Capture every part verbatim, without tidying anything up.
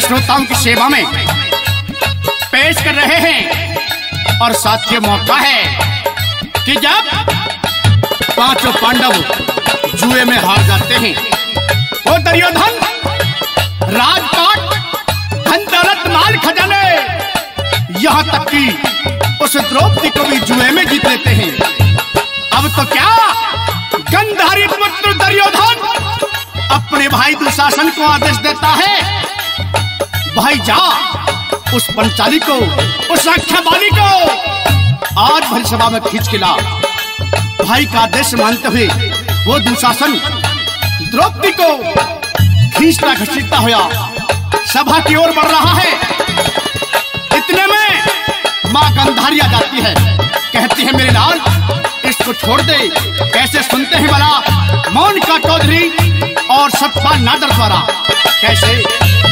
श्रोताओं की सेवा में पेश कर रहे हैं। और साथ ये मौका है कि जब पांचों पांडव जुए में हार जाते हैं, वो दुर्योधन राजपाट, धन दौलत, माल खजाने, यहाँ तक कि उस द्रौपदी को भी जुए में जीत लेते हैं। अब तो क्या गंधारी पुत्र दुर्योधन अपने भाई दुशासन को आदेश देता है, भाई जा उस पंचाली को, उस रक्षाबाली को आज भरी सभा में खींच के ला। भाई का आदेश मानते हुए वो दुशासन द्रौपदी को खींचता घसीटता हुआ सभा की ओर बढ़ रहा है। इतने में मां गंधारी आ जाती है, कहती है मेरे लाल इसको छोड़ दे। कैसे सुनते हैं भला मोनिका चौधरी और सतपाल नाडर द्वारा, कैसे?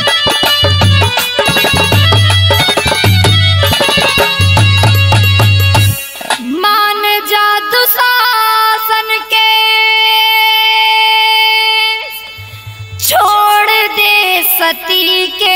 मान जा दुशासन के, छोड़ दे सती के,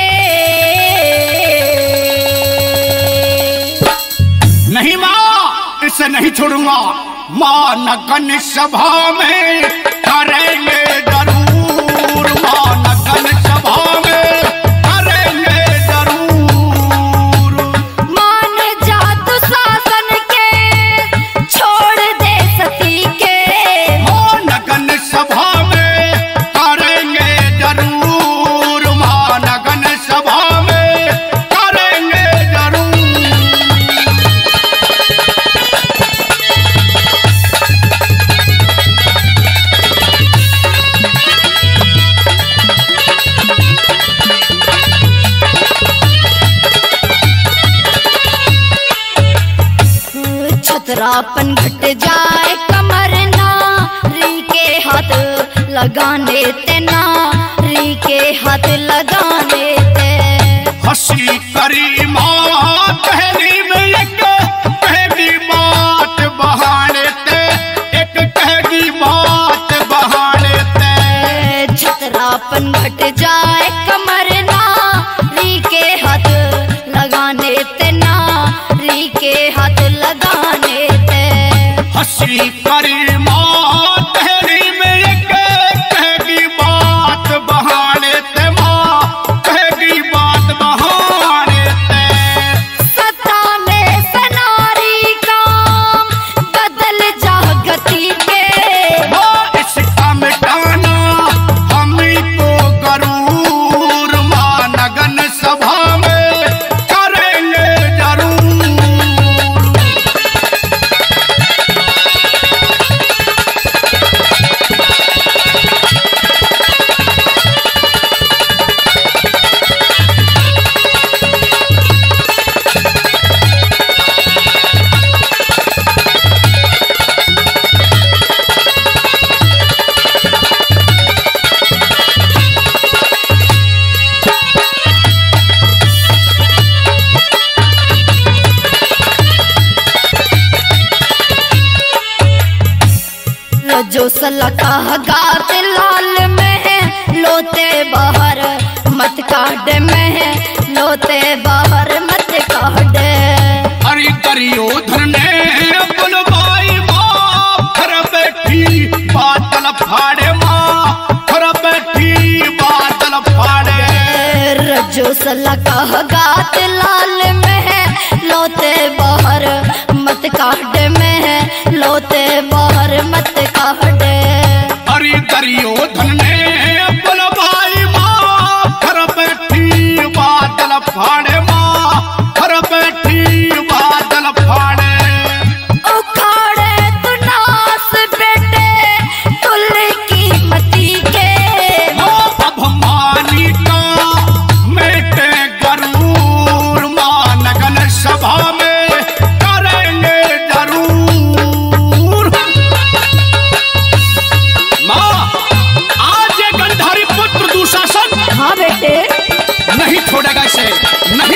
नहीं माँ इसे नहीं छोड़ूंगा। माँ नगन सभा में करेंगे जरूर, माँ नगन सभा में करेंगे जरूर। मान जा दुशासन के, छोड़ दे सती के, माँ नगन सभा में करेंगे जरूर, माँ नगन सभा में करेंगे जरूर। छतरापन घट जाए कमर ना, री के हाथ लगाने ते ना, री के हाथ लगाने ते। हंसी करी माँ पहली में एक पहली बात बहाने ते, एक कहेगी बात बहाने ते। छतरापन घट जाए कमर ना, री के हाथ लगाने ते ना, री के हाथ लगाने ते। हंसी करी माँ पहली में एक कहेगी बात बहाने ते, माँ कहेगी बात बहाने ते। सताने से नारी काम बदल जा गति के, माँ इसका मिटाना हमी को गरूर, माँ नगन सभा में करेंगे जरूर। जो सलका गात लाल में है, लोते बाहर मत काट में है, लोते बाहर मत काट। अरे दुर्योधन ने अपन भाई माँ घर बैठी बादल फाड़े, माँ घर बैठी बादल फाड़े। रजो सलका गात लाल में है, लोते बाहर मत काट में है, लोते बाहर मत काट। अरे दुर्योधन ने अपन भाई माँ घर बैठी बादल फाड़े, माँ घर बैठी बादल फाड़े। उखाड़े तू नास बेटे तुल की मती के, माँ अभिमानी का मेटे गरूर, माँ नगन सभा में करेंगे जरूर। माँ आज ये गंधारी पुत्र दुशासन हाँ बेटे नहीं छोड़ेगा इसे, नहीं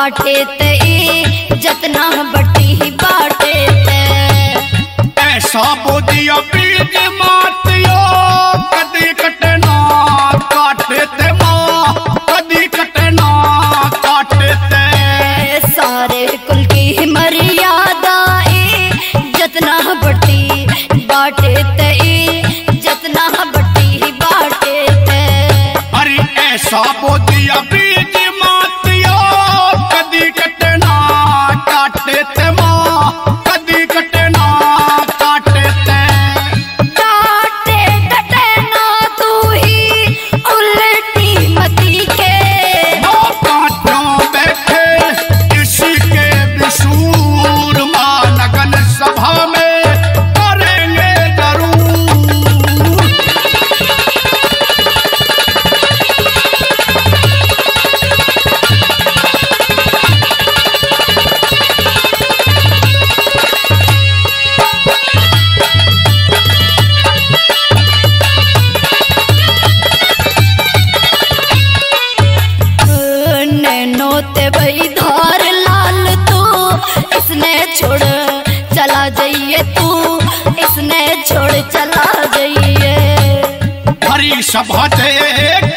बाटे ते जतना बटी बाटे ते ऐसा बोदिया बीज मातियो कदी कटना काटे ते माँ कदी कटना काटे ते सारे कुल की मर्यादा जतना बटी बाटे ते जतना बटी बाटे ते अरे ऐसा बोदिया बीज मातियो कदी कटना काटे ते माँ कदी कटना काटे ते काटे कटना तू ही उल्टी मती के काटों बैठे इसी के विशूर माँ नगन सभा में करेंगे जरूर। नैनोते भाई धार लाल तू इसने छोड़ चला जाइए तू इसने छोड़ चला जाइए हरी सभा से